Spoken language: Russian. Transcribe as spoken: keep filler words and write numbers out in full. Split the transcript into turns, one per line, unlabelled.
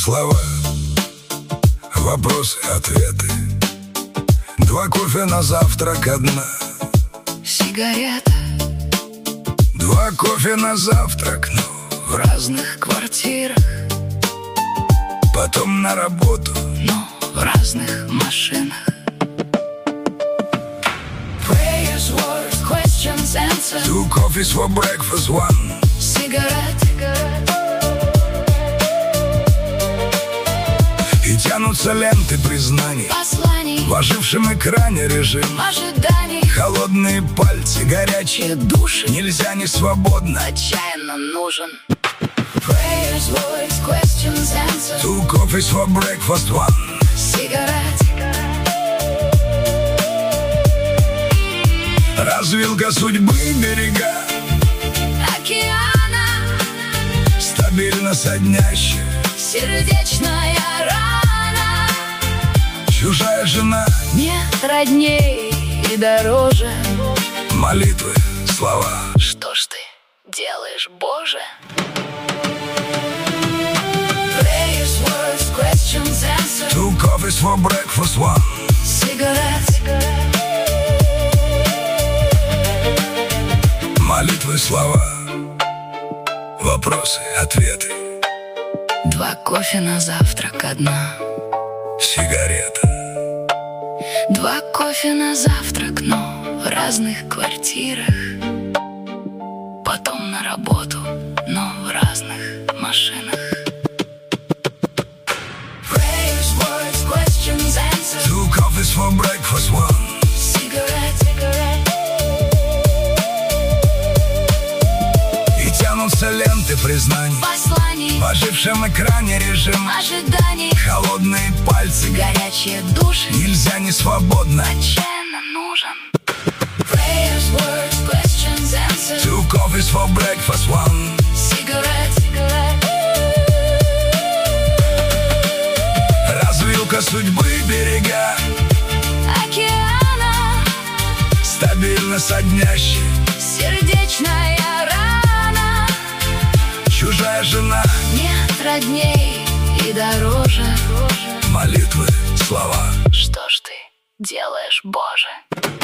слова, вопросы, ответы. Два кофе на завтрак, одна
сигарета.
Два кофе на завтрак, но
в разных квартирах,
потом на работу,
но в разных машинах. Prayers, words, questions, answers.
Two coffees for breakfast, one
Сигарет.
И тянутся ленты признаний,
Посланий
в ожившем экране режим.
ожиданий.
Холодные пальцы, горячие души, нельзя не свободно,
Отчаянно нужен. Prayers, words, questions, answers.
Two coffees for breakfast, one
Сигарет.
Развилка судьбы, берега,
Океана.
стабильно соднящая.
Сердечная рана.
Чужая жена,
Нет родней и дороже.
молитвы, слова.
Что ж ты делаешь, Боже? Prayers, words, questions, answers.
Two coffees for breakfast, one
Сигарет.
молитвы, слова, вопросы, ответы.
Два кофе на завтрак, одна
Сигарета.
Два кофе на завтрак, но в разных квартирах, потом на работу, но в разных машинах. Prayers, words, questions, answers.
Two coffees for breakfast, one
Сигарет.
И тянутся ленты признаний,
Посланий
в ожившем экране режим.
ожиданий.
Холодные пальцы,
Горячие души.
нельзя не свободно.
Отчаянно нужен. Prayers, words, questions, answers.
Two coffees for breakfast, one
Сигарет.
Развилка судьбы, берега,
Океана.
стабильно соднящая.
Сердечная рана.
Чужая жена,
Нет родней и дороже.
молитвы, слова.
Что ж ты делаешь, Боже?